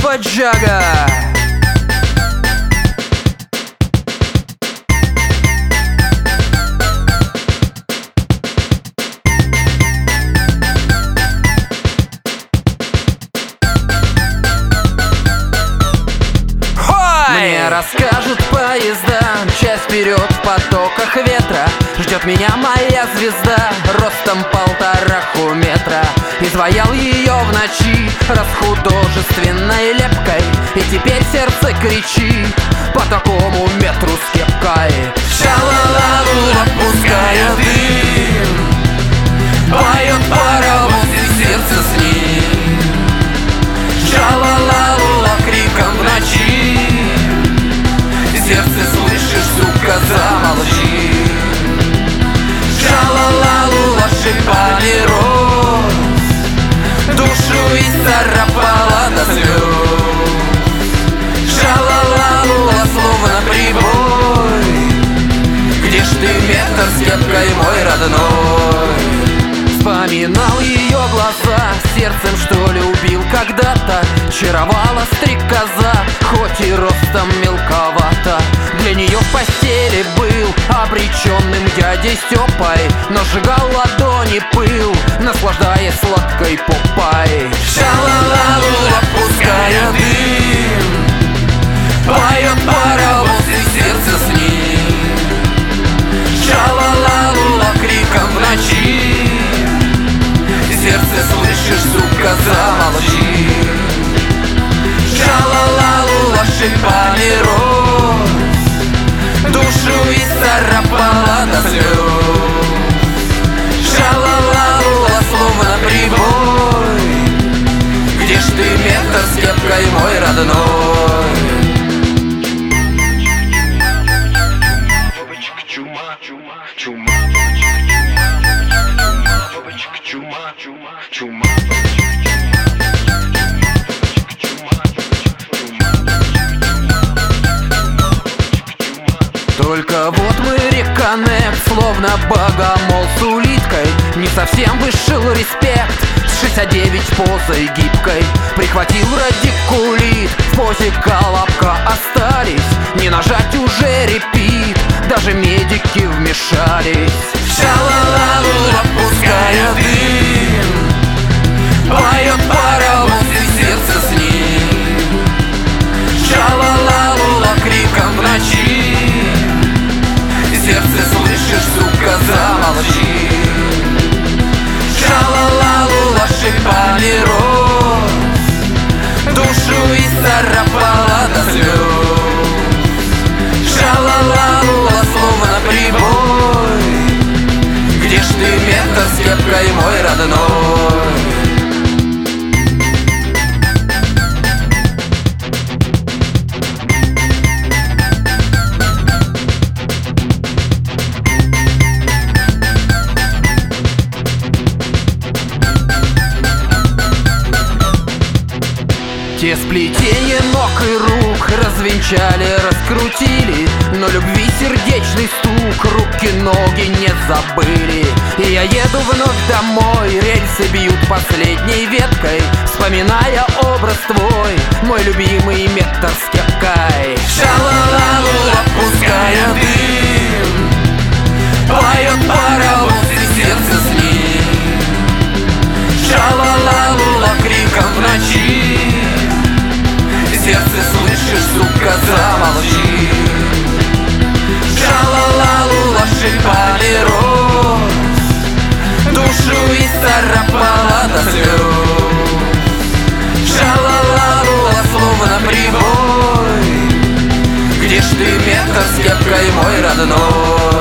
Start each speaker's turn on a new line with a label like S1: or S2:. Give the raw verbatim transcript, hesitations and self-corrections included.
S1: Баба-Джага. Мне расскажут поезда, час вперед в потоках ветра. Ждет меня моя звезда, ростом полтора метра. Изваял ее в ночи расхудожественной лепкой, и теперь сердце кричит по такому метру с кепкой. Ша-ла-ла-ла, пуская дым, поет паровоз и сердце с ним. Ша-ла-ла-ла, криком в ночи, сердце слышишь, сука, замолчи. Ша-ла-ла-ла, шипами роз душу исцарапала до слез. Ша-ла-ла-ла, словно прибой, где ж ты, метр с кепкой мой родной? Вспоминал ее глаза, сердцем что любил когда-то. Чаровала стрекоза, хоть и ростом мелковато. Для нее в постели был обреченным дядей Степой, но сжигал ладони пыл, наслаждаясь сладкой попой. Ша-ла-ла-ла, пуская дым, поет паровоз и сердце с ним. Ша-ла-ла-ла, криком в ночи, сердце слышишь, сука, замолчи. Ша-ла-ла-ла, шипами роз душу исцарапала до слез. Ша-ла-ла-ла, словно прибой, где ж ты, метр с кепкой мой родной? Чума, чума, чума, чума, чума, чума. Только вот мы реконнект, словно богомол с улиткой. Не совсем вышел респект с шестьдесят девять позой гибкой. Прихватил радикулит, в позе колобка остались. Не нажать уже репит, даже медики вмешались. Ша-ла-ла-ла, пуская дым, поет паровоз и сердце с ним. Ша-ла-ла-ла, криком в ночи, сердце слышишь, сука, замолчи. Ша-ла-ла-ла, шипами роз душу исцарапала до слез. Ша-ла-ла-ла, словно прибой, где ж ты, метр с кепкой мой родной? Те сплетения ног и рук развенчали, раскрутили, но любви сердечный стук руки, ноги не забыли. И я еду вновь домой, рельсы бьют последней веткой, вспоминая образ твой, мой любимый метр с кепкой. Ша-ла-ла-ла, пуская дым, поет паровоз и сердце с ним. Ша-ла-ла-ла, криком в ночи, сердце слышишь, сука, замолчи. Ша-ла-ла-ла, шипами роз душу исцарапала до слез. Ша-ла-ла-ла, словно прибой, где ж ты, метр с кепкой мой родной?